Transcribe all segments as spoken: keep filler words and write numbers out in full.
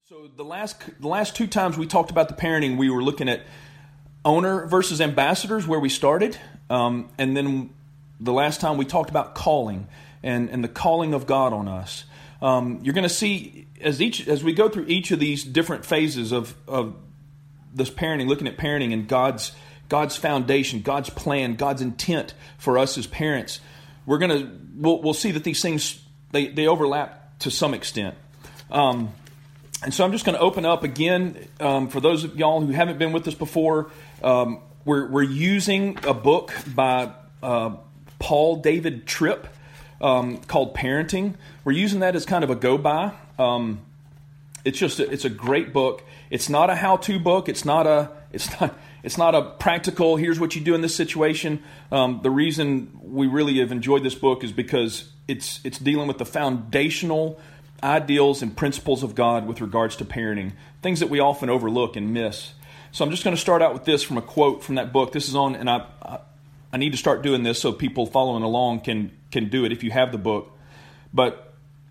So the last the last two times we talked about the parenting, we were looking at owner versus ambassadors, where we started, um, and then the last time we talked about calling and, and the calling of God on us. Um, you're going to see as each as we go through each of these different phases of of this parenting, looking at parenting and God's God's foundation, God's plan, God's intent for us as parents. We're gonna we'll, we'll see that these things they they overlap to some extent. Um, And so I'm just going to open up again um, for those of y'all who haven't been with us before. Um, we're we're using a book by uh, Paul David Tripp um, called Parenting. We're using that as kind of a go by. Um, it's just a, it's a great book. It's not a how to book. It's not a it's not it's not a practical. Here's what you do in this situation. Um, the reason we really have enjoyed this book is because it's it's dealing with the foundational ideals and principles of God with regards to parenting, things that we often overlook and miss. So I'm just going to start out with this from a quote from that book. This is on, and I I, I need to start doing this so people following along can can do it if you have the book. But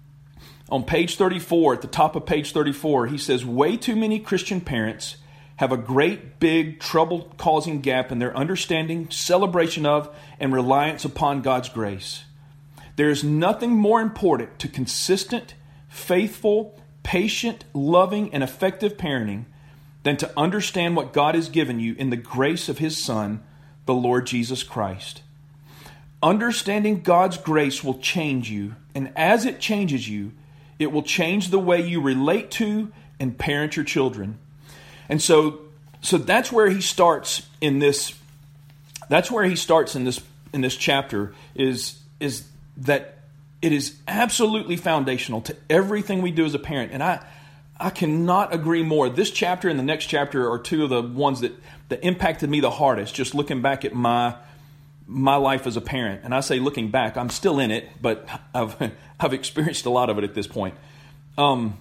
on page thirty-four, at the top of page thirty-four, he says, way too many Christian parents have a great big trouble-causing gap in their understanding, celebration of, and reliance upon God's grace. There is nothing more important to consistent, faithful, patient, loving, and effective parenting than to understand what God has given you in the grace of His Son, the Lord Jesus Christ. Understanding God's grace will change you, and as it changes you, it will change the way you relate to and parent your children. And so, so that's where he starts in this. That's where he starts in this in this chapter. Is is that it is absolutely foundational to everything we do as a parent. And I I cannot agree more. This chapter and the next chapter are two of the ones that, that impacted me the hardest, just looking back at my my life as a parent. And I say looking back, I'm still in it, but I've I've experienced a lot of it at this point. Um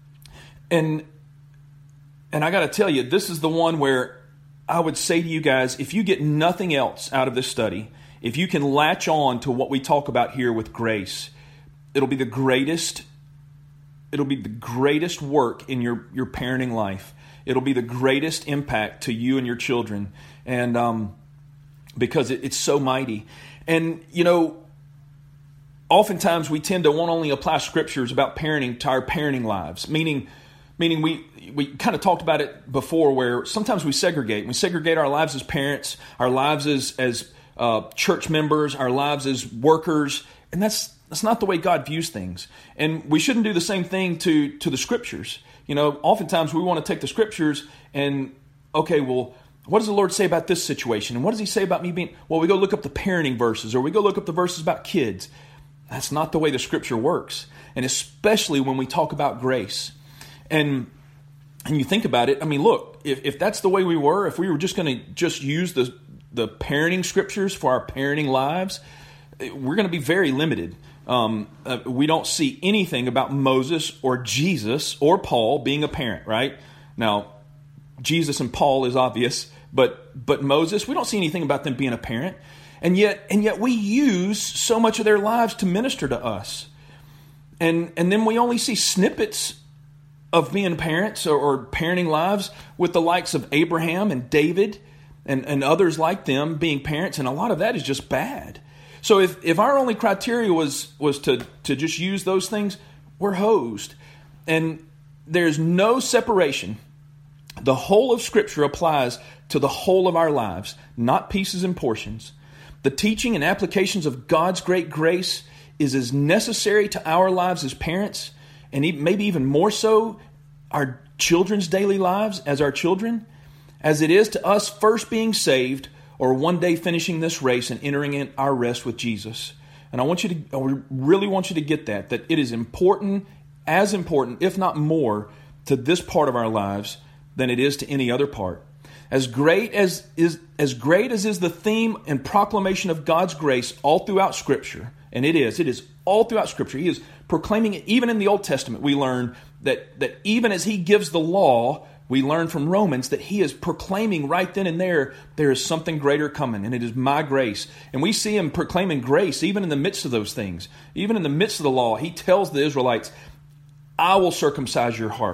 and and I got to tell you, this is the one where I would say to you guys, if you get nothing else out of this study, if you can latch on to what we talk about here with grace, it'll be the greatest, it'll be the greatest work in your, your parenting life. It'll be the greatest impact to you and your children. And um, because it, it's so mighty. And, you know, oftentimes we tend to want to only apply scriptures about parenting to our parenting lives, meaning Meaning we we kind of talked about it before, where sometimes we segregate. We segregate our lives as parents, our lives as as uh, church members, our lives as workers, and that's that's not the way God views things. And we shouldn't do the same thing to to the scriptures. You know, oftentimes we want to take the scriptures and okay, well, what does the Lord say about this situation? And what does He say about me being? Well, we go look up the parenting verses, or we go look up the verses about kids. That's not the way the scripture works, and especially when we talk about grace. And and you think about it, I mean, look, if, if that's the way we were, if we were just going to just use the the parenting scriptures for our parenting lives, we're going to be very limited. Um, uh, we don't see anything about Moses or Jesus or Paul being a parent, right? Now, Jesus and Paul is obvious, but but Moses, we don't see anything about them being a parent. And yet, and yet we use so much of their lives to minister to us. And and then we only see snippets of being parents or, or parenting lives with the likes of Abraham and David and, and others like them being parents, and a lot of that is just bad. So if, if our only criteria was was to, to just use those things, we're hosed. And there's no separation. The whole of Scripture applies to the whole of our lives, not pieces and portions. The teaching and applications of God's great grace is as necessary to our lives as parents, and maybe even more so our children's daily lives as our children, as it is to us first being saved or one day finishing this race and entering in our rest with Jesus. And I want you to, I really want you to get that, that it is important, as important, if not more, to this part of our lives than it is to any other part. As great as is, as great as is the theme and proclamation of God's grace all throughout Scripture, and it is, it is all throughout Scripture. He is proclaiming it. Even in the Old Testament, we learn that, that even as He gives the law, we learn from Romans that He is proclaiming right then and there, there is something greater coming, and it is my grace. And we see Him proclaiming grace even in the midst of those things. Even in the midst of the law, He tells the Israelites, I will circumcise your heart.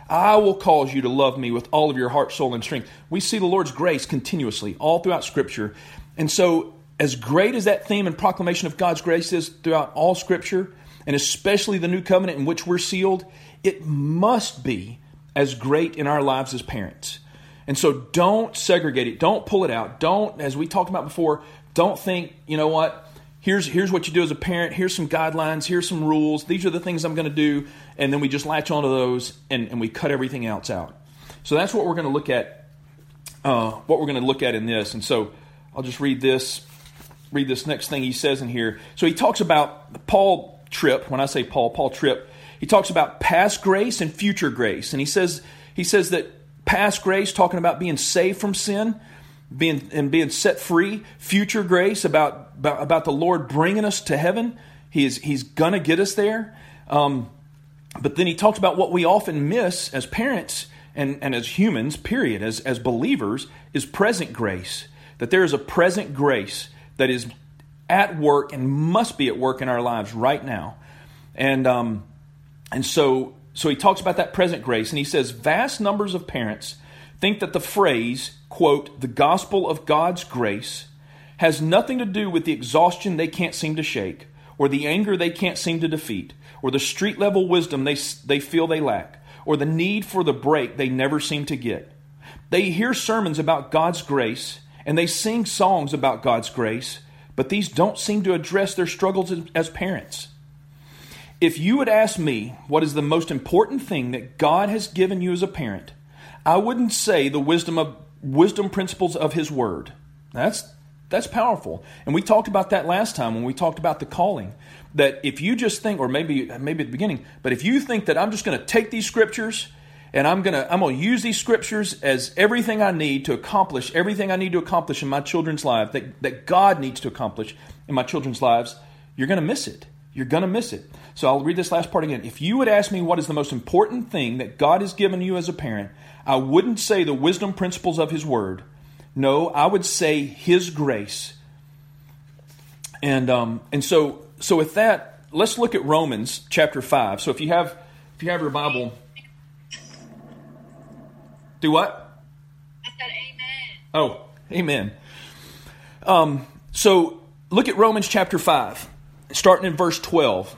I will cause you to love me with all of your heart, soul, and strength. We see the Lord's grace continuously all throughout Scripture. And so as great as that theme and proclamation of God's grace is throughout all Scripture, and especially the new covenant in which we're sealed, it must be as great in our lives as parents. And so don't segregate it. Don't pull it out. Don't, as we talked about before, don't think, you know what, here's here's what you do as a parent. Here's some guidelines. Here's some rules. These are the things I'm going to do. And then we just latch onto those and, and we cut everything else out. So that's what we're going to look at, uh, what we're going to look at in this. And so I'll just read this, read this next thing he says in here. So he talks about Paul Tripp. When I say Paul, Paul Tripp, he talks about past grace and future grace. And he says he says that past grace, talking about being saved from sin, being and being set free. Future grace, about about, about the Lord bringing us to heaven. He is He's gonna get us there. Um, but then he talks about what we often miss as parents and, and as humans, period, as as believers, is present grace. That there is a present grace that is at work and must be at work in our lives right now. And um, and so. So he talks about that present grace, and he says, vast numbers of parents think that the phrase, quote, the gospel of God's grace, has nothing to do with the exhaustion they can't seem to shake, or the anger they can't seem to defeat, or the street-level wisdom they, they feel they lack, or the need for the break they never seem to get. They hear sermons about God's grace, and they sing songs about God's grace, but these don't seem to address their struggles as, as parents. If you would ask me what is the most important thing that God has given you as a parent, I wouldn't say the wisdom of wisdom principles of His Word. That's that's powerful. And we talked about that last time when we talked about the calling. That if you just think, or maybe maybe at the beginning, but if you think that I'm just going to take these scriptures and I'm going to I'm going to use these scriptures as everything I need to accomplish everything I need to accomplish in my children's life, that that God needs to accomplish in my children's lives, you're going to miss it. You're going to miss it. So I'll read this last part again. If you would ask me what is the most important thing that God has given you as a parent, I wouldn't say the wisdom principles of His Word. No, I would say His grace. And um, and so so with that, let's look at Romans chapter five. So if you have if you have your Bible, do what? I said amen. Oh, amen. Um, so look at Romans chapter five. Starting in verse twelve.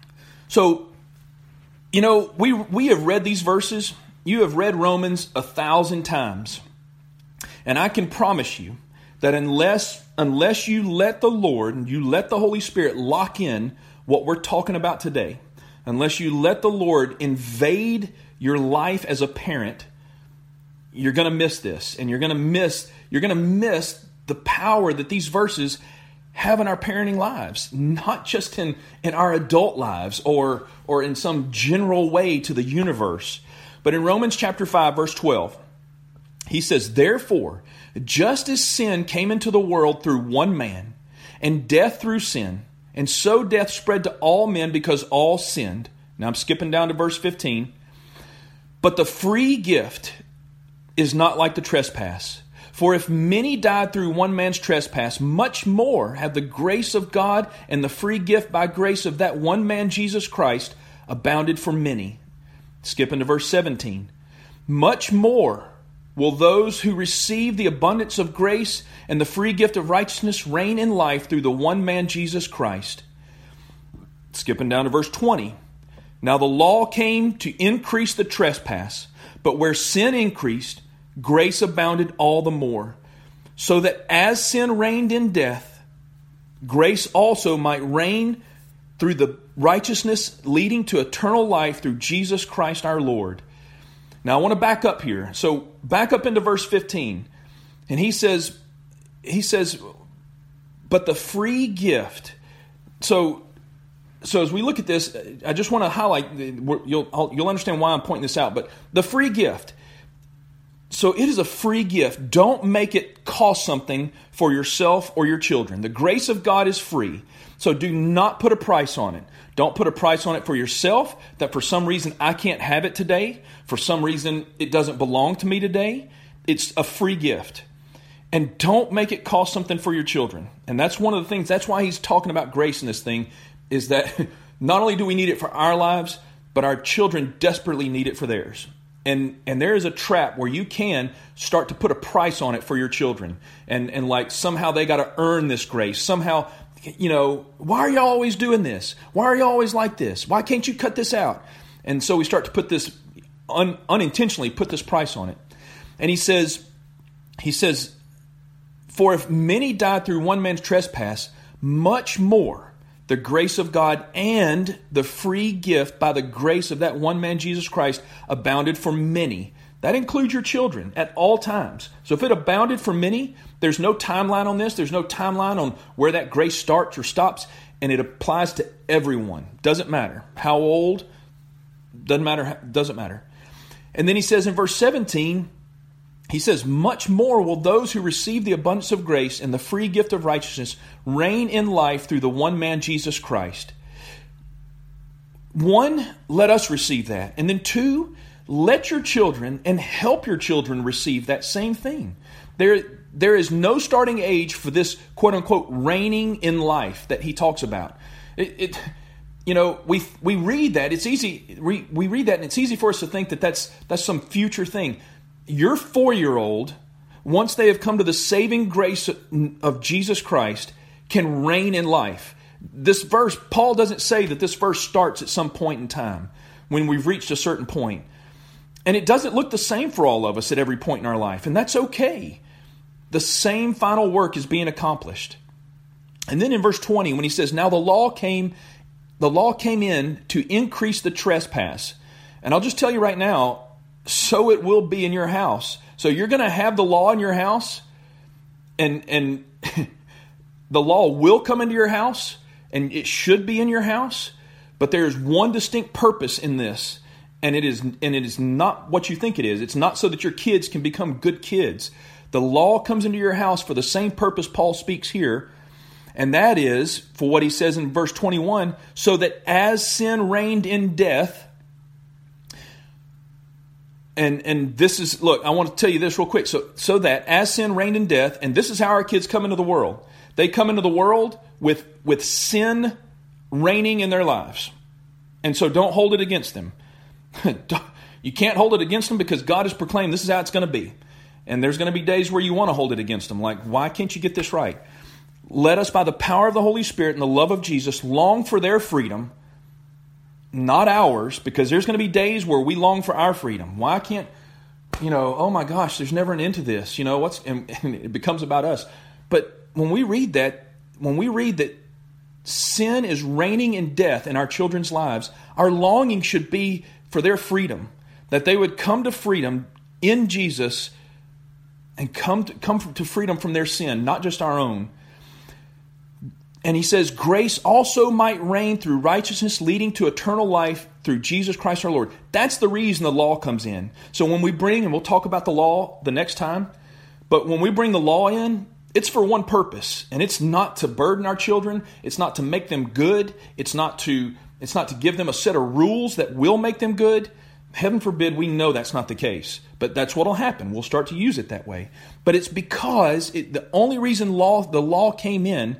So, you know, we we have read these verses. You have read Romans a thousand times. And I can promise you that unless unless you let the Lord and you let the Holy Spirit lock in what we're talking about today, unless you let the Lord invade your life as a parent, you're going to miss this. And you're going to miss you're going to miss the power that these verses have in our parenting lives, not just in, in our adult lives or, or in some general way to the universe. But in Romans chapter five, verse twelve, he says, therefore, just as sin came into the world through one man, and death through sin, and so death spread to all men because all sinned. Now I'm skipping down to verse fifteen. But the free gift is not like the trespass. For if many died through one man's trespass, much more have the grace of God and the free gift by grace of that one man, Jesus Christ, abounded for many. Skipping to verse seventeen. Much more will those who receive the abundance of grace and the free gift of righteousness reign in life through the one man, Jesus Christ. Skipping down to verse twenty. Now the law came to increase the trespass, but where sin increased, grace abounded all the more, so that as sin reigned in death, grace also might reign through the righteousness leading to eternal life through Jesus Christ our Lord. Now I want to back up here. So back up into verse fifteen. And he says, he says, but the free gift. So, so as we look at this, I just want to highlight, you'll, you'll understand why I'm pointing this out, but the free gift. So it is a free gift. Don't make it cost something for yourself or your children. The grace of God is free. So do not put a price on it. Don't put a price on it for yourself, that for some reason I can't have it today. For some reason it doesn't belong to me today. It's a free gift. And don't make it cost something for your children. And that's one of the things, that's why he's talking about grace in this thing, is that not only do we need it for our lives, but our children desperately need it for theirs. And and there is a trap where you can start to put a price on it for your children. And, and like somehow they got to earn this grace. Somehow, you know, why are you always doing this? Why are you always like this? Why can't you cut this out? And so we start to put this, un, unintentionally put this price on it. And he says, he says, for if many died through one man's trespass, much more the grace of God and the free gift by the grace of that one man, Jesus Christ, abounded for many. That includes your children at all times. So if it abounded for many, there's no timeline on this. There's no timeline on where that grace starts or stops. And it applies to everyone. Doesn't matter how old, doesn't matter, doesn't matter. And then he says in verse seventeen, he says, much more will those who receive the abundance of grace and the free gift of righteousness reign in life through the one man, Jesus Christ. One, let us receive that. And then two, let your children and help your children receive that same thing. There, there is no starting age for this quote unquote reigning in life that he talks about. It, it you know, we we read that. It's easy. We, we read that and it's easy for us to think that that's, that's some future thing. Your four-year-old, once they have come to the saving grace of Jesus Christ, can reign in life. This verse, Paul doesn't say that this verse starts at some point in time when we've reached a certain point. And it doesn't look the same for all of us at every point in our life, and that's okay. The same final work is being accomplished. And then in verse twenty, when he says, now the law came, the law came in to increase the trespass. And I'll just tell you right now, so it will be in your house. So you're going to have the law in your house, and and the law will come into your house, and it should be in your house. But there is one distinct purpose in this, and it is and it is not what you think it is. It's not so that your kids can become good kids. The law comes into your house for the same purpose Paul speaks here, and that is for what he says in verse twenty-one, so that as sin reigned in death. And and this is, look, I want to tell you this real quick. So so that as sin reigned in death, and this is how our kids come into the world. They come into the world with, with sin reigning in their lives. And so don't hold it against them. You can't hold it against them because God has proclaimed this is how it's going to be. And there's going to be days where you want to hold it against them. Like, why can't you get this right? Let us, by the power of the Holy Spirit and the love of Jesus, long for their freedom, not ours, because there's going to be days where we long for our freedom. Why can't, you know, oh my gosh, there's never an end to this. You know, what's, and, and it becomes about us. But when we read that, when we read that sin is reigning in death in our children's lives, our longing should be for their freedom, that they would come to freedom in Jesus and come to, come to freedom from their sin, not just our own. And he says, grace also might reign through righteousness, leading to eternal life through Jesus Christ our Lord. That's the reason the law comes in. So when we bring, and we'll talk about the law the next time, but when we bring the law in, it's for one purpose. And it's not to burden our children. It's not to make them good. It's not to, it's not to give them a set of rules that will make them good. Heaven forbid we know that's not the case. But that's what will happen. We'll start to use it that way. But it's because it, the only reason law the law came in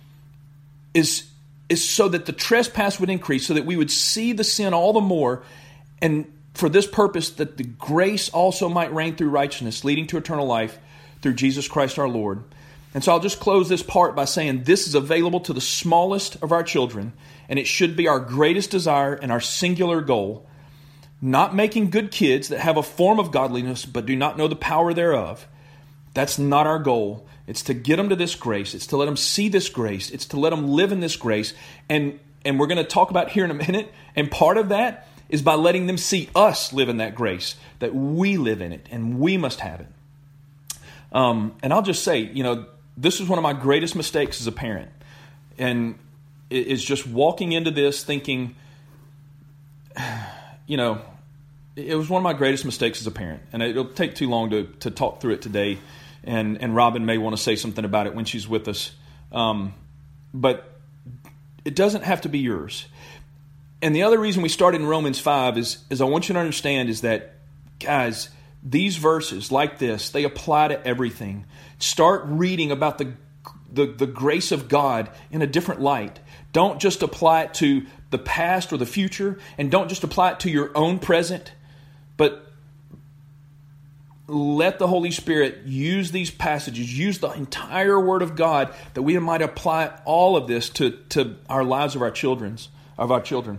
is, is so that the trespass would increase, so that we would see the sin all the more, and for this purpose, that the grace also might reign through righteousness, leading to eternal life through Jesus Christ our Lord. And so I'll just close this part by saying this is available to the smallest of our children, and it should be our greatest desire and our singular goal. Not making good kids that have a form of godliness but do not know the power thereof. That's not our goal. It's to get them to this grace. It's to let them see this grace. It's to let them live in this grace. And, and we're going to talk about here in a minute. And part of that is by letting them see us live in that grace, that we live in it and we must have it. Um, and I'll just say, you know, this is one of my greatest mistakes as a parent. And it is just walking into this thinking, you know, it was one of my greatest mistakes as a parent. And it'll take too long to, to talk through it today. And and Robin may want to say something about it when she's with us. Um, but it doesn't have to be yours. And the other reason we started in Romans five is, is I want you to understand is that, guys, these verses like this, they apply to everything. Start reading about the, the, the grace of God in a different light. Don't just apply it to the past or the future, and don't just apply it to your own present, but let the Holy Spirit use these passages, use the entire Word of God, that we might apply all of this to, to our lives of our children's of our children.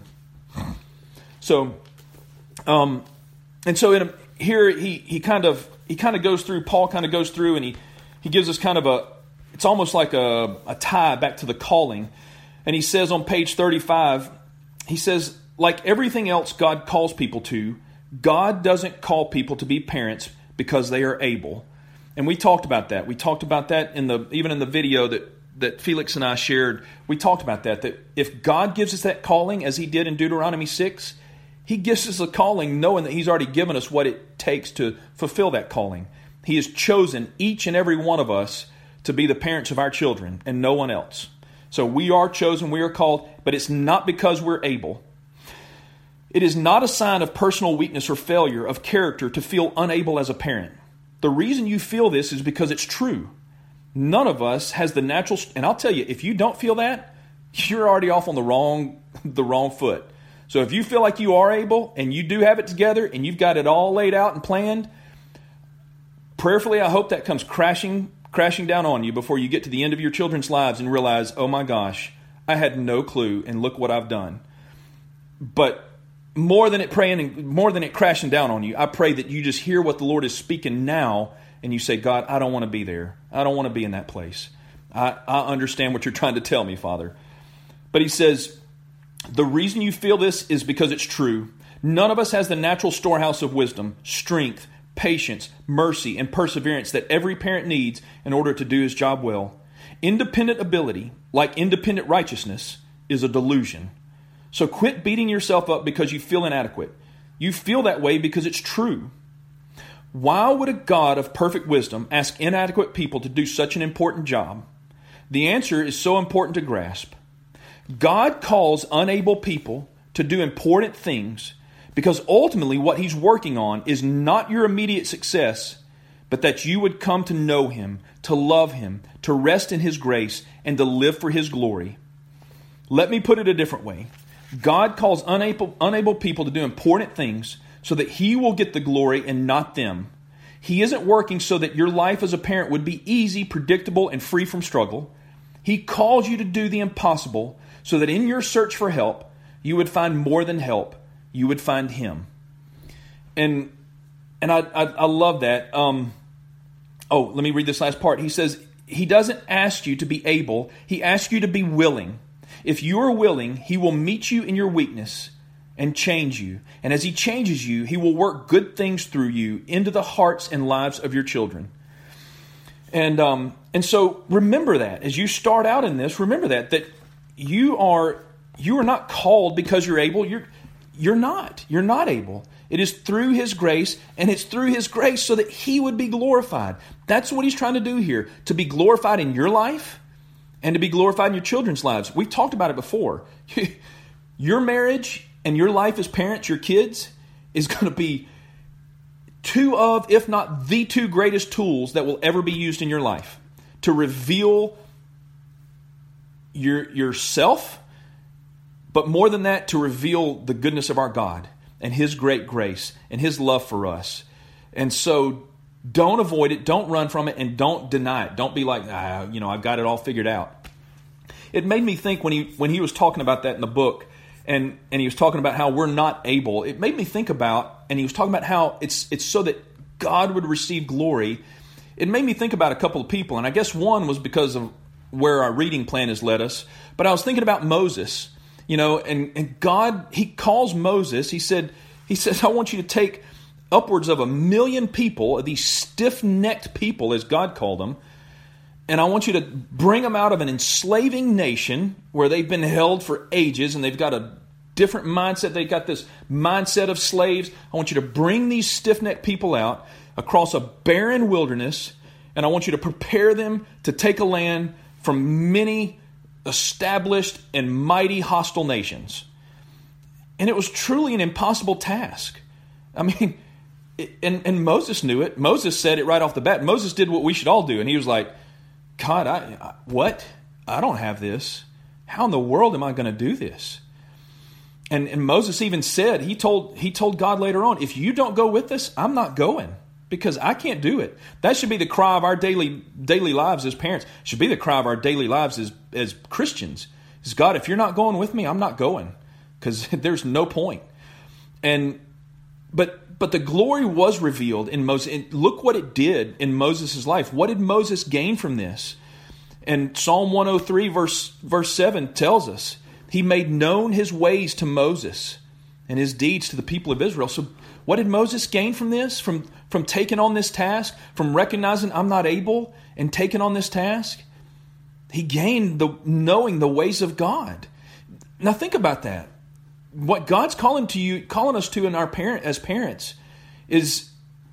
So, um, and so in a, here he he kind of he kind of goes through. Paul kind of goes through, and he he gives us kind of a. It's almost like a, a tie back to the calling, and he says on page thirty-five, he says, like everything else God calls people to, God doesn't call people to be parents because they are able. And we talked about that. We talked about that in the even in the video that, that Felix and I shared. We talked about that, that if God gives us that calling, as he did in Deuteronomy six, he gives us a calling knowing that he's already given us what it takes to fulfill that calling. He has chosen each and every one of us to be the parents of our children and no one else. So we are chosen, we are called, but it's not because we're able. It is not a sign of personal weakness or failure of character to feel unable as a parent. The reason you feel this is because it's true. None of us has the natural, and I'll tell you, if you don't feel that, you're already off on the wrong, the wrong foot. So if you feel like you are able and you do have it together and you've got it all laid out and planned, prayerfully, I hope that comes crashing, crashing down on you before you get to the end of your children's lives and realize, oh my gosh, I had no clue and look what I've done. But more than it praying and more than it crashing down on you, I pray that you just hear what the Lord is speaking now and you say, God, I don't want to be there. I don't want to be in that place. I, I understand what you're trying to tell me, Father. But he says, the reason you feel this is because it's true. None of us has the natural storehouse of wisdom, strength, patience, mercy, and perseverance that every parent needs in order to do his job well. Independent ability, like independent righteousness, is a delusion. So quit beating yourself up because you feel inadequate. You feel that way because it's true. Why would a God of perfect wisdom ask inadequate people to do such an important job? The answer is so important to grasp. God calls unable people to do important things because ultimately what he's working on is not your immediate success, but that you would come to know him, to love him, to rest in his grace, and to live for his glory. Let me put it a different way. God calls unable, unable people to do important things so that he will get the glory and not them. He isn't working so that your life as a parent would be easy, predictable, and free from struggle. He calls you to do the impossible so that in your search for help, you would find more than help. You would find him. And and I, I, I love that. Um, oh, let me read this last part. He says, he doesn't ask you to be able. He asks you to be willing. If you are willing, he will meet you in your weakness and change you. And as he changes you, he will work good things through you into the hearts and lives of your children. And um, and so remember that. As you start out in this, remember that. That you are you are not called because you're able. You're you're not. You're not able. It is through his grace, and it's through his grace so that he would be glorified. That's what he's trying to do here. To be glorified in your life and to be glorified in your children's lives. We've talked about it before. Your marriage and your life as parents, your kids, is going to be two of, if not the two greatest tools that will ever be used in your life to reveal your yourself, but more than that, to reveal the goodness of our God and his great grace and his love for us. And so don't avoid it, don't run from it, and don't deny it. Don't be like, ah, you know, I've got it all figured out. It made me think when he when he was talking about that in the book, and, and he was talking about how we're not able, it made me think about, and he was talking about how it's it's so that God would receive glory. It made me think about a couple of people, and I guess one was because of where our reading plan has led us. But I was thinking about Moses, you know, and, and God, he calls Moses, he said, he says, I want you to take upwards of a million people, these stiff-necked people, as God called them, and I want you to bring them out of an enslaving nation where they've been held for ages and they've got a different mindset. They've got this mindset of slaves. I want you to bring these stiff-necked people out across a barren wilderness, and I want you to prepare them to take a land from many established and mighty hostile nations. And it was truly an impossible task. I mean, it, and, and Moses knew it. Moses said it right off the bat. Moses did what we should all do. And he was like, God, I, I what? I don't have this. How in the world am I going to do this? And, and Moses even said, he told, he told God later on, if you don't go with us, I'm not going. because I can't do it. That should be the cry of our daily daily lives as parents. It should be the cry of our daily lives as, as Christians. Is God, if you're not going with me, I'm not going, because there's no point. And but but the glory was revealed in Moses. And look what it did in Moses' life. What did Moses gain from this? And Psalm one oh three verse verse seven tells us, he made known his ways to Moses and his deeds to the people of Israel. So what did Moses gain from this? From, from taking on this task? From recognizing I'm not able and taking on this task? He gained the knowing the ways of God. Now think about that. What God's calling to you, calling us to in our parent as parents is,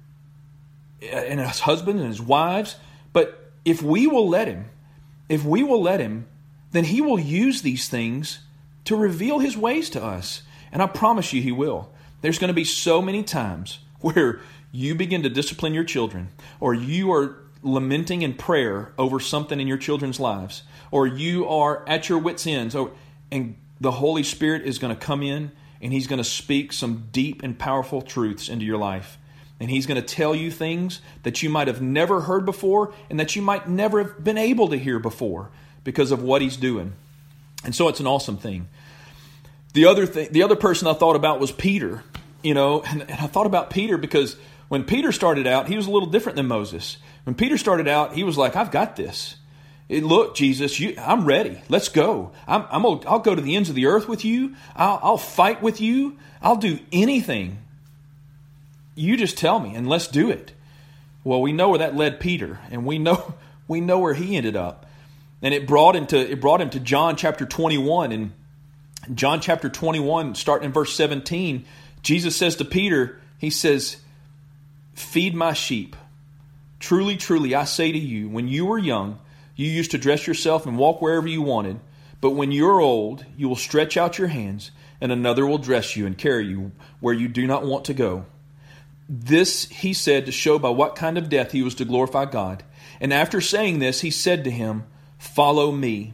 and as husbands and as wives, but if we will let Him, if we will let Him, then He will use these things to reveal His ways to us. And I promise you He will. There's going to be so many times where you begin to discipline your children, or you are lamenting in prayer over something in your children's lives, or you are at your wits' ends, or, and the Holy Spirit is going to come in and He's going to speak some deep and powerful truths into your life. And He's going to tell you things that you might have never heard before and that you might never have been able to hear before because of what He's doing. And so it's an awesome thing. The other thing, the other person I thought about was Peter. You know, and, and I thought about Peter because when Peter started out, he was a little different than Moses. When Peter started out, he was like, I've got this. It, look, Jesus, you, I'm ready. Let's go. I'm, I'm gonna, I'll go to the ends of the earth with you. I'll, I'll fight with you. I'll do anything. You just tell me and let's do it. Well, we know where that led Peter, and we know we know where he ended up. And it brought him to it brought him to John chapter twenty-one. And John chapter twenty-one, starting in verse seventeen, Jesus says to Peter, He says, feed my sheep. Truly, truly, I say to you, when you were young, you used to dress yourself and walk wherever you wanted. But when you're old, you will stretch out your hands, and another will dress you and carry you where you do not want to go. This He said to show by what kind of death He was to glorify God. And after saying this, He said to him, follow me.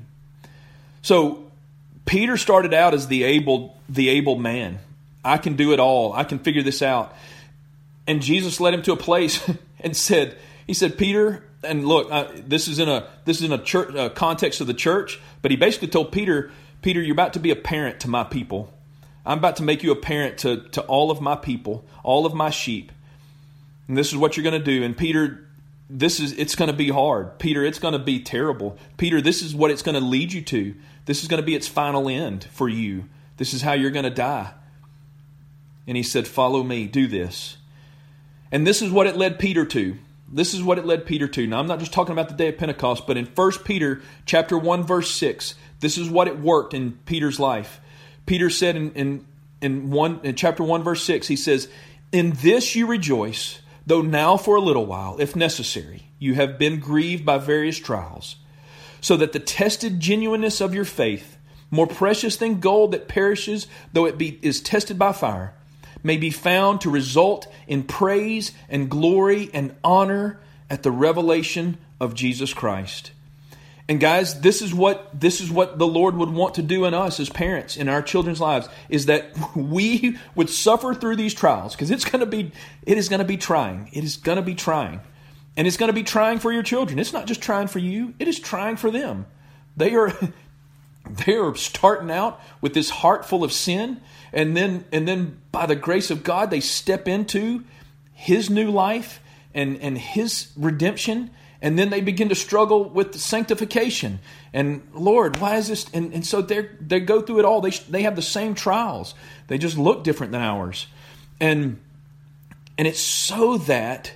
So Peter started out as the able, the able man. I can do it all. I can figure this out. And Jesus led him to a place and said, He said, Peter, and look, uh, this is in a this is in a church uh, context of the church, but He basically told Peter, Peter, you're about to be a parent to my people. I'm about to make you a parent to, to all of my people, all of my sheep. And this is what you're going to do. And Peter, this is it's going to be hard. Peter, it's going to be terrible. Peter, this is what it's going to lead you to. This is going to be its final end for you. This is how you're going to die. And He said, follow me, do this. And this is what it led Peter to. This is what it led Peter to. Now, I'm not just talking about the day of Pentecost, but in First Peter chapter one, verse six, this is what it worked in Peter's life. Peter said in, in, in, one, in chapter one, verse six, he says, in this you rejoice, though now for a little while, if necessary, you have been grieved by various trials, so that the tested genuineness of your faith, more precious than gold that perishes, though it be is tested by fire, may be found to result in praise and glory and honor at the revelation of Jesus Christ. And guys, this is what this is what the Lord would want to do in us as parents in our children's lives, is that we would suffer through these trials, because it's going to be it is going to be trying. It is going to be trying. And it's going to be trying for your children. It's not just trying for you, it is trying for them. They are they are starting out with this heart full of sin, and then and then by the grace of God they step into His new life and, and His redemption. And then they begin to struggle with sanctification. And Lord, why is this? And, and so they they go through it all. They they have the same trials. They just look different than ours. And and it's so that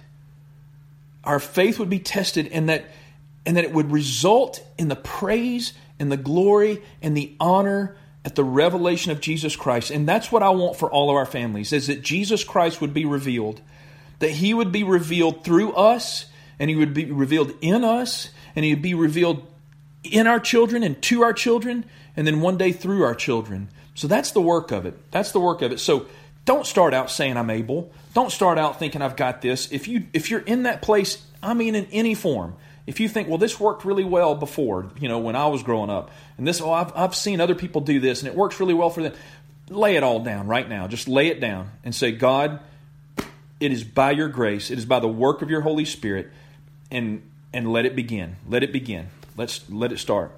our faith would be tested, and that and that it would result in the praise and the glory and the honor at the revelation of Jesus Christ. And that's what I want for all of our families, is that Jesus Christ would be revealed, that He would be revealed through us, and He would be revealed in us, and He would be revealed in our children and to our children, and then one day through our children. So that's the work of it. That's the work of it. So don't start out saying I'm able. Don't start out thinking I've got this. If you if you're in that place, I mean in any form, if you think, well, this worked really well before, you know, when I was growing up, and this, oh, I've I've seen other people do this, and it works really well for them. Lay it all down right now. Just lay it down and say, God, It is by your grace. It is by the work of your Holy Spirit. And and let it begin. Let it begin. Let's let it start.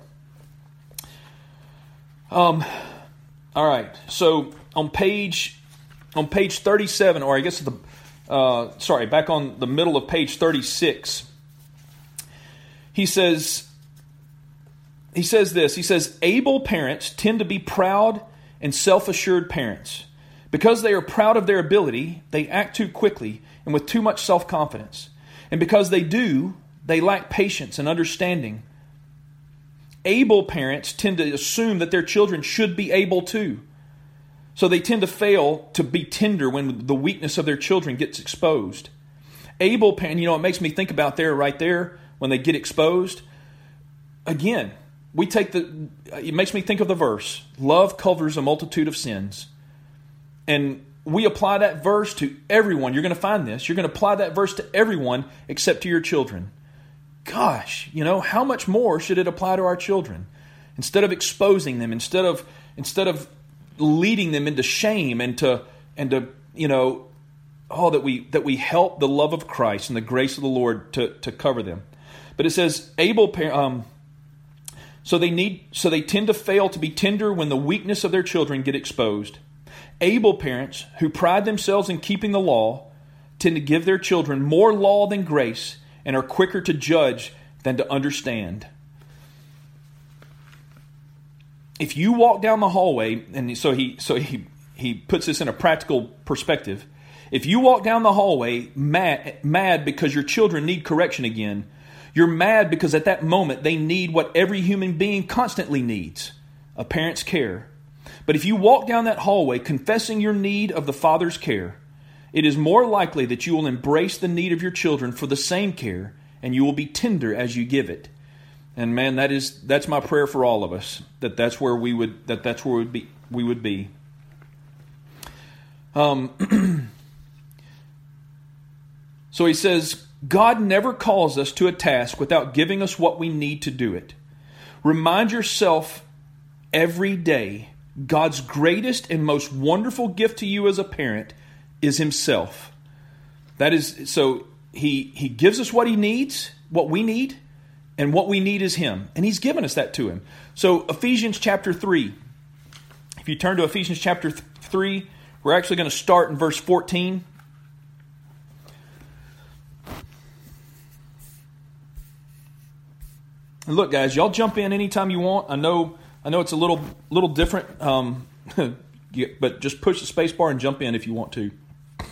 Um. All right. So on page on page thirty-seven, or I guess the uh, sorry, back on the middle of page thirty-six, he says. He says this. He says, able parents tend to be proud and self-assured parents. Because they are proud of their ability, they act too quickly and with too much self-confidence. And because they do, they lack patience and understanding. Able parents tend to assume that their children should be able too. So they tend to fail to be tender when the weakness of their children gets exposed. Able parents, you know, it makes me think about there, right there, when they get exposed. Again, we take the, it makes me think of the verse, love covers a multitude of sins. And we apply that verse to everyone. You're going to find this. You're going to apply that verse to everyone except to your children. Gosh, you know, how much more should it apply to our children? Instead of exposing them, instead of instead of leading them into shame and to and to, you know, oh, that we that we help the love of Christ and the grace of the Lord to, to cover them. But it says, able um So they need, so they tend to fail to be tender when the weakness of their children get exposed. Able parents who pride themselves in keeping the law tend to give their children more law than grace and are quicker to judge than to understand. If you walk down the hallway, and so he so he he puts this in a practical perspective. If you walk down the hallway mad, mad because your children need correction again, you're mad because at that moment they need what every human being constantly needs, a parent's care. But if you walk down that hallway confessing your need of the Father's care, it is more likely that you will embrace the need of your children for the same care, and you will be tender as you give it. And man, that is that's my prayer for all of us, that that's where we would that that's where we would be we would be. Um. So he says, God never calls us to a task without giving us what we need to do it. Remind yourself every day, God's greatest and most wonderful gift to you as a parent is Himself. That is, so He He gives us what He needs, what we need, and what we need is Him. And He's given us that to Him. So Ephesians chapter three. If you turn to Ephesians chapter three, we're actually going to start in verse fourteen. And look, guys, y'all jump in anytime you want. I know, I know it's a little, little different, um, but just push the space bar and jump in if you want to.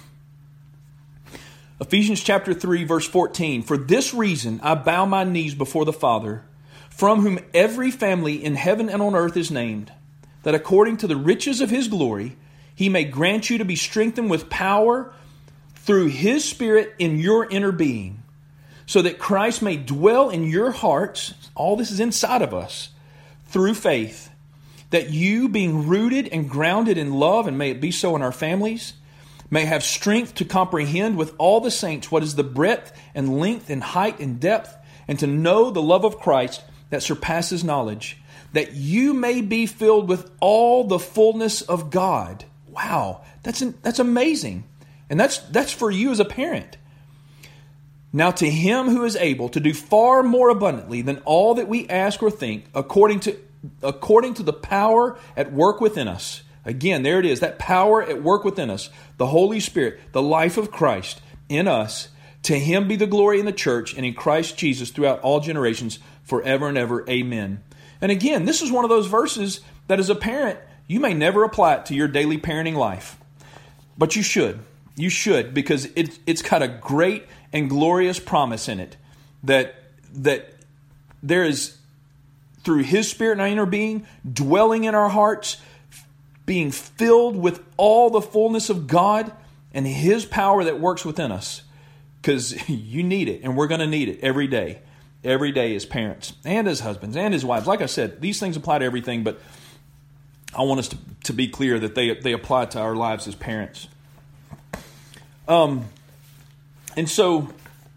Ephesians chapter three, verse fourteen. For this reason I bow my knees before the Father, from whom every family in heaven and on earth is named, that according to the riches of His glory, He may grant you to be strengthened with power through His Spirit in your inner being, so that Christ may dwell in your hearts, all this is inside of us, through faith, that you, being rooted and grounded in love, and may it be so in our families, may have strength to comprehend with all the saints what is the breadth and length and height and depth, and to know the love of Christ that surpasses knowledge, that you may be filled with all the fullness of God. Wow, that's that's amazing. And that's that's for you as a parent. Now to Him who is able to do far more abundantly than all that we ask or think, according to according to the power at work within us. Again, there it is, that power at work within us, the Holy Spirit, the life of Christ in us. To Him be the glory in the church and in Christ Jesus throughout all generations, forever and ever. Amen. And again, this is one of those verses that as a parent, you may never apply it to your daily parenting life. But you should. You should, because it, it's got a great and glorious promise in it that that there is, through His Spirit in our inner being, dwelling in our hearts, being filled with all the fullness of God and His power that works within us. Because you need it, and we're going to need it every day. Every day as parents and as husbands and as wives. Like I said, these things apply to everything, but I want us to, to be clear that they, they apply to our lives as parents. Um, and so,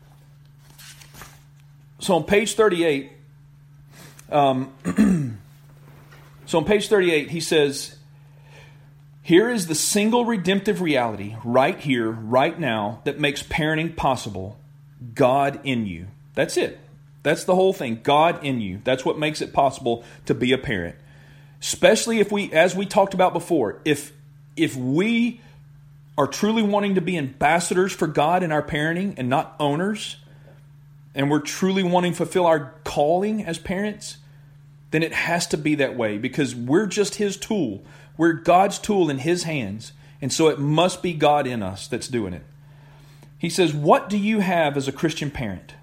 so on page thirty-eight, um, so on page thirty-eight, he says, Here is the single redemptive reality right here, right now, that makes parenting possible. God in you. That's it. That's the whole thing. God in you. That's what makes it possible to be a parent. Especially if we, as we talked about before, if if we are truly wanting to be ambassadors for God in our parenting and not owners, and we're truly wanting to fulfill our calling as parents, then it has to be that way because we're just His tool. We're God's tool in His hands. And so it must be God in us that's doing it. He says, what do you have as a Christian parent?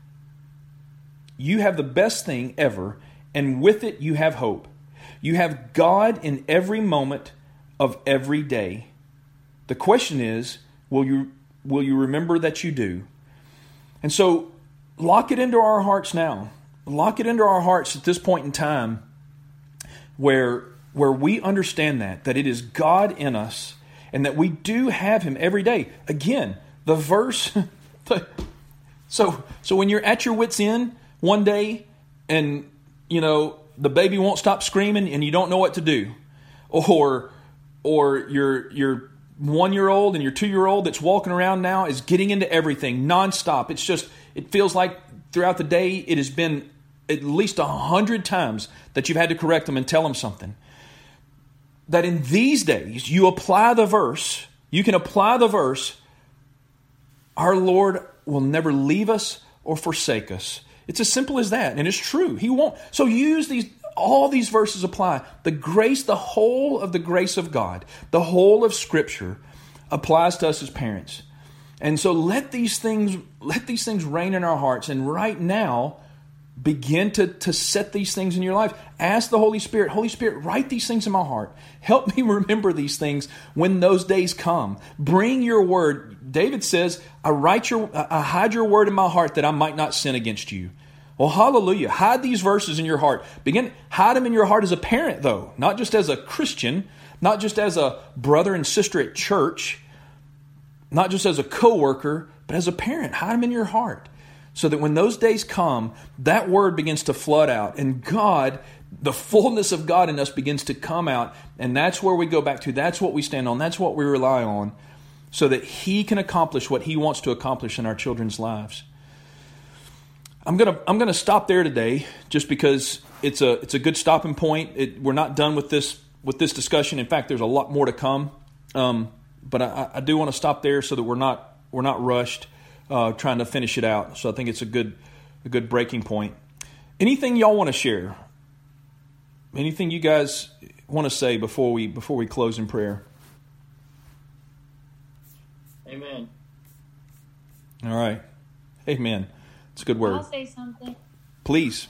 You have the best thing ever, and with it you have hope. You have God in every moment of every day. The question is, will you will you remember that you do? And so lock it into our hearts now. Lock it into our hearts at this point in time where, where we understand that, that it is God in us and that we do have Him every day. Again, the verse, so so when you're at your wit's end one day and, you know, the baby won't stop screaming and you don't know what to do, or or your your one-year-old and your two-year-old that's walking around now is getting into everything nonstop. It's just, it feels like throughout the day it has been at least a hundred times that you've had to correct them and tell them something. That in these days, you apply the verse, you can apply the verse, our Lord will never leave us or forsake us. It's as simple as that, and it's true. He won't. So use these, all these verses apply. The grace, the whole of the grace of God, the whole of Scripture applies to us as parents. And so let these things, let these things reign in our hearts. And right now, begin to, to set these things in your life. Ask the Holy Spirit, Holy Spirit, write these things in my heart. Help me remember these things when those days come. Bring your word. David says, I write your, I hide your word in my heart that I might not sin against you. Well, hallelujah. Hide these verses in your heart. Begin, hide them in your heart as a parent, though, not just as a Christian, not just as a brother and sister at church, not just as a coworker, but as a parent. Hide them in your heart so that when those days come, that word begins to flood out and God, the fullness of God in us begins to come out. And that's where we go back to. That's what we stand on. That's what we rely on so that He can accomplish what He wants to accomplish in our children's lives. I'm gonna I'm gonna stop there today, just because it's a it's a good stopping point. It, we're not done with this with this discussion. In fact, there's a lot more to come. Um, but I, I do want to stop there so that we're not we're not rushed uh, trying to finish it out. So I think it's a good a good breaking point. Anything y'all want to share? Anything you guys want to say before we before we close in prayer? Amen. All right. Amen. It's a good word. I'll say something. Please.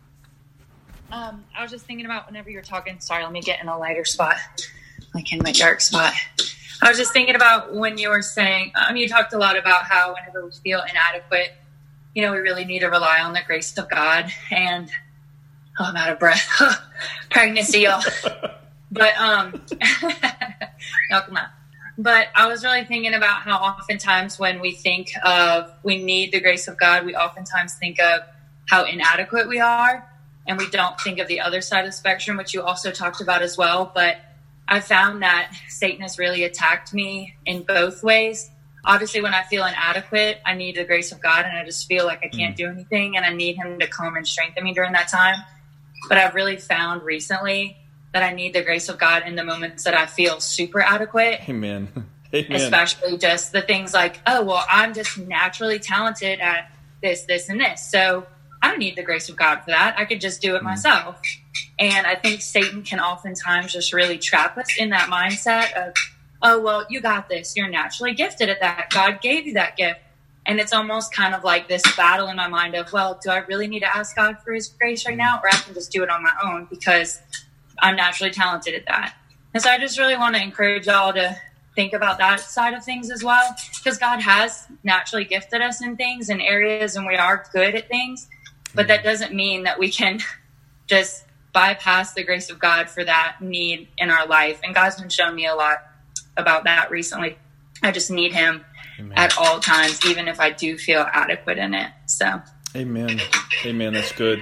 Um, I was just thinking about whenever you were talking. Sorry, let me get in a lighter spot, like in my dark spot. I was just thinking about when you were saying, um, you talked a lot about how whenever we feel inadequate, you know, we really need to rely on the grace of God. And oh, I'm out of breath. Pregnancy, y'all. But um, y'all come on. But I was really thinking about how oftentimes when we think of we need the grace of God, we oftentimes think of how inadequate we are, and we don't think of the other side of the spectrum, which you also talked about as well. But I found that Satan has really attacked me in both ways. Obviously, when I feel inadequate, I need the grace of God, and I just feel like I can't do anything, and I need Him to come and strengthen me during that time. But I've really found recently that I need the grace of God in the moments that I feel super adequate. Amen. Amen. Especially just the things like, oh, well, I'm just naturally talented at this, this, and this. So I don't need the grace of God for that. I could just do it mm. myself. And I think Satan can oftentimes just really trap us in that mindset of, oh, well, you got this. You're naturally gifted at that. God gave you that gift. And it's almost kind of like this battle in my mind of, well, do I really need to ask God for His grace right now? Or I can just do it on my own because I'm naturally talented at that. And so I just really want to encourage y'all to think about that side of things as well, because God has naturally gifted us in things and areas, and we are good at things, but that doesn't mean that we can just bypass the grace of God for that need in our life. And God's been showing me a lot about that recently. I just need Him Amen. At all times, even if I do feel adequate in it. So Amen. Amen. That's good.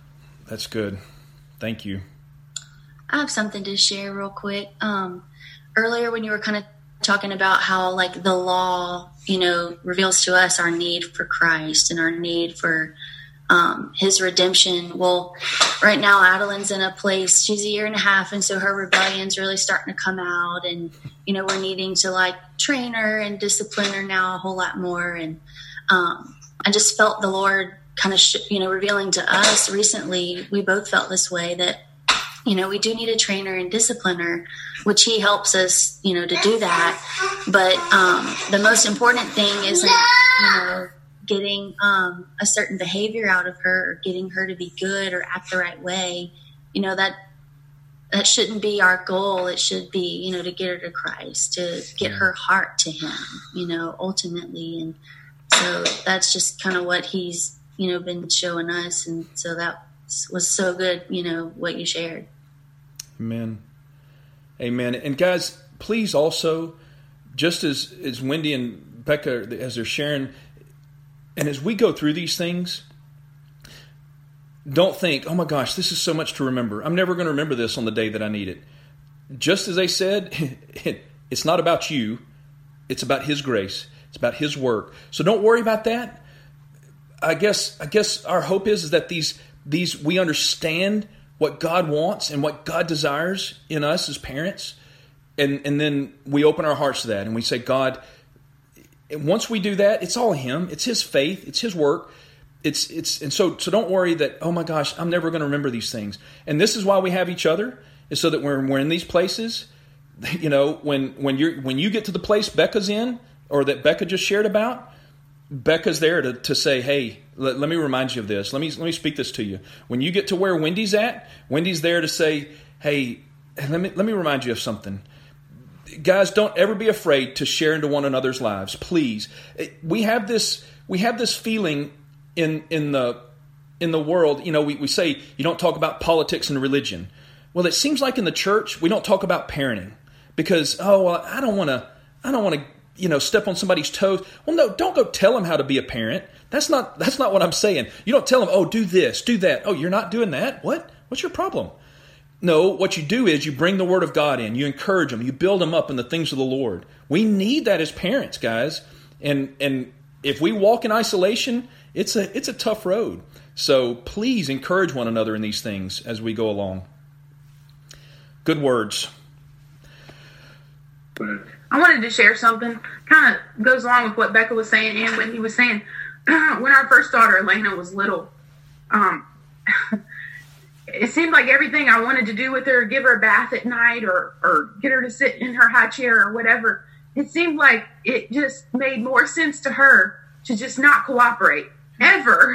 That's good. Thank you. I have something to share real quick. Um, earlier when you were kind of talking about how like the law, you know, reveals to us our need for Christ and our need for um, his redemption. Well, right now Adeline's in a place, she's a year and a half, and so her rebellion's really starting to come out, and, you know, we're needing to like train her and discipline her now a whole lot more. And um, I just felt the Lord kind of, sh- you know, revealing to us recently, we both felt this way, that, you know, we do need a trainer and discipliner, which he helps us, you know, to do that. But um, the most important thing isn't, you know, getting um, a certain behavior out of her or getting her to be good or act the right way. You know, that that shouldn't be our goal. It should be, you know, to get her to Christ, to get her heart to him, you know, ultimately. And so that's just kind of what he's, you know, been showing us. And so that was so good, you know, what you shared. Amen. Amen. And guys, please also, just as, as Wendy and Becca, as they're sharing, and as we go through these things, don't think, oh my gosh, this is so much to remember. I'm never going to remember this on the day that I need it. Just as they said, it's not about you. It's about his grace. It's about his work. So don't worry about that. I guess I guess our hope is, is that these these we understand what God wants and what God desires in us as parents, and and then we open our hearts to that and we say, God, once we do that, it's all him. It's his faith. It's his work. It's it's and so so don't worry that, oh my gosh, I'm never going to remember these things. And this is why we have each other, is so that when we're in these places, you know, when when you're when you get to the place Becca's in, or that Becca just shared about, Becca's there to, to say, hey, let, let me remind you of this. Let me let me speak this to you. When you get to where Wendy's at, Wendy's there to say, hey, let me let me remind you of something. Guys, don't ever be afraid to share into one another's lives. Please. We have this we have this feeling in in the in the world, you know, we, we say you don't talk about politics and religion. Well, it seems like in the church we don't talk about parenting because, oh, well, I don't want to I don't want to you know, step on somebody's toes. Well, no, don't go tell them how to be a parent. That's not that's not what I'm saying. You don't tell them, oh, do this, do that. Oh, you're not doing that? What? What's your problem? No, what you do is you bring the Word of God in. You encourage them. You build them up in the things of the Lord. We need that as parents, guys. And and if we walk in isolation, it's a it's a tough road. So please encourage one another in these things as we go along. Good words. I wanted to share something. Kind of goes along with what Becca was saying and what he was saying. When our first daughter, Elena, was little, um, it seemed like everything I wanted to do with her, give her a bath at night or, or get her to sit in her high chair or whatever, it seemed like it just made more sense to her to just not cooperate ever,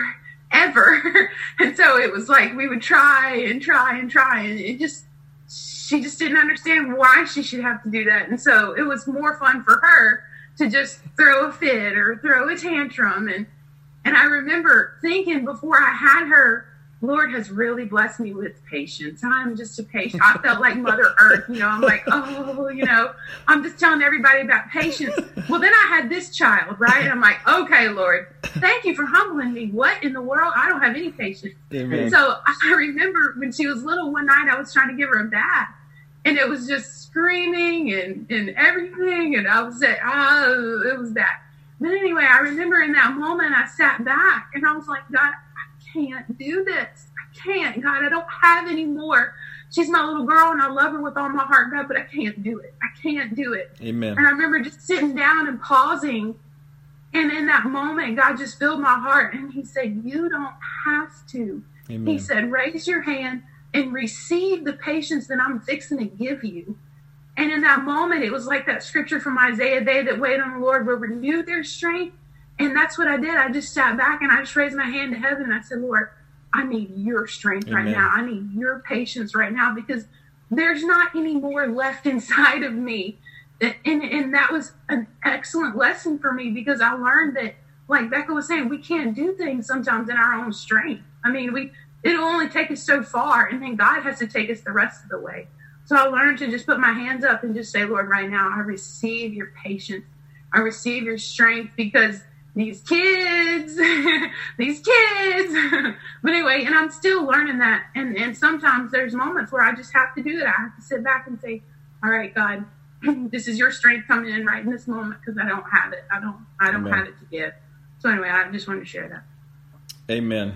ever. And so it was like we would try and try and try, and it just, she just didn't understand why she should have to do that. And so it was more fun for her to just throw a fit or throw a tantrum. And, and I remember thinking before I had her, Lord has really blessed me with patience. I'm just a patient. I felt like Mother Earth, you know, I'm like, oh, you know, I'm just telling everybody about patience. Well, then I had this child, right? And I'm like, okay, Lord, thank you for humbling me. What in the world? I don't have any patience. Amen. So I remember when she was little, one night I was trying to give her a bath, and it was just screaming and, and everything. And I was like, oh, it was bad. But anyway, I remember in that moment, I sat back and I was like, God, can't do this. I can't, God. I don't have any more. She's my little girl and I love her with all my heart, God, but I can't do it. I can't do it. Amen. And I remember just sitting down and pausing. And in that moment, God just filled my heart. And he said, you don't have to. Amen. He said, raise your hand and receive the patience that I'm fixing to give you. And in that moment, it was like that scripture from Isaiah, they that wait on the Lord will renew their strength. And that's what I did. I just sat back and I just raised my hand to heaven and I said, Lord, I need your strength Amen. Right now. I need your patience right now because there's not any more left inside of me. And, and that was an excellent lesson for me because I learned that, like Becca was saying, we can't do things sometimes in our own strength. I mean, we it'll only take us so far, and then God has to take us the rest of the way. So I learned to just put my hands up and just say, Lord, right now, I receive your patience. I receive your strength because these kids, these kids. But anyway, and I'm still learning that. And, and sometimes there's moments where I just have to do that. I have to sit back and say, all right, God, this is your strength coming in right in this moment, because I don't have it. I don't, I don't Amen. have it to give. So anyway, I just wanted to share that. Amen.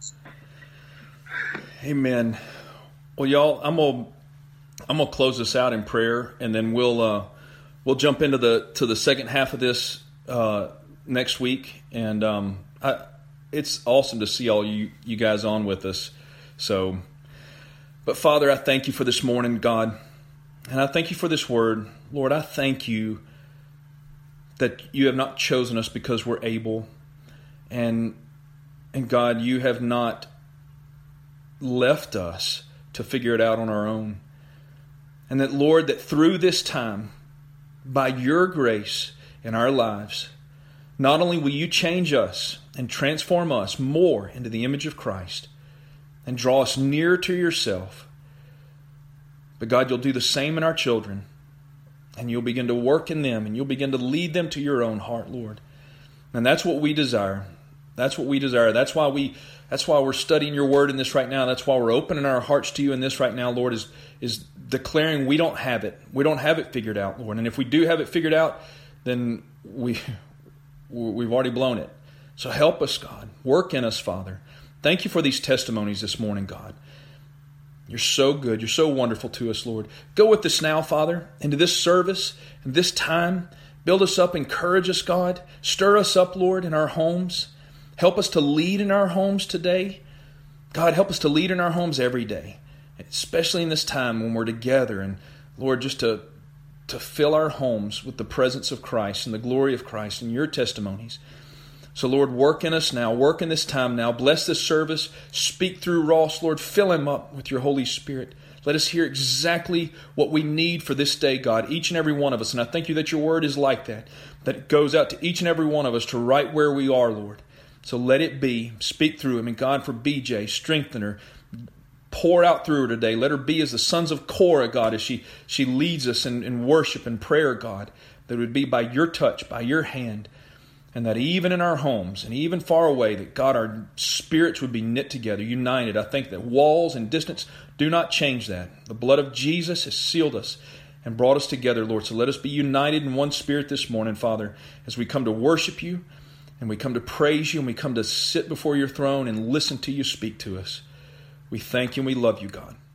Amen. Well, y'all, I'm gonna I'm gonna close this out in prayer, and then we'll uh, we'll jump into the to the second half of this uh, next week. And um, I, it's awesome to see all you you guys on with us. So, but Father, I thank you for this morning, God, and I thank you for this word, Lord. I thank you that you have not chosen us because we're able, and and God, you have not left us to figure it out on our own. And that, Lord, that through this time, by your grace in our lives, not only will you change us and transform us more into the image of Christ and draw us nearer to yourself, but God, you'll do the same in our children, and you'll begin to work in them, and you'll begin to lead them to your own heart, Lord. And that's what we desire. That's what we desire. That's why we That's why we're studying your word in this right now. That's why we're opening our hearts to you in this right now, Lord, is, is declaring we don't have it. We don't have it figured out, Lord. And if we do have it figured out, then we, we've already blown it. So help us, God. Work in us, Father. Thank you for these testimonies this morning, God. You're so good. You're so wonderful to us, Lord. Go with us now, Father, into this service and this time. Build us up. Encourage us, God. Stir us up, Lord, in our homes. Help us to lead in our homes today. God, help us to lead in our homes every day, especially in this time when we're together. And Lord, just to, to fill our homes with the presence of Christ and the glory of Christ and your testimonies. So Lord, work in us now. Work in this time now. Bless this service. Speak through Ross, Lord. Fill him up with your Holy Spirit. Let us hear exactly what we need for this day, God, each and every one of us. And I thank you that your word is like that, that it goes out to each and every one of us to right where we are, Lord. So let it be. Speak through him. And God, for B J, strengthen her. Pour out through her today. Let her be as the sons of Korah, God, as she, she leads us in, in worship and prayer, God. That it would be by your touch, by your hand. And that even in our homes and even far away, that God, our spirits would be knit together, united. I think that walls and distance do not change that. The blood of Jesus has sealed us and brought us together, Lord. So let us be united in one spirit this morning, Father, as we come to worship you. And we come to praise you, and we come to sit before your throne and listen to you speak to us. We thank you and we love you, God.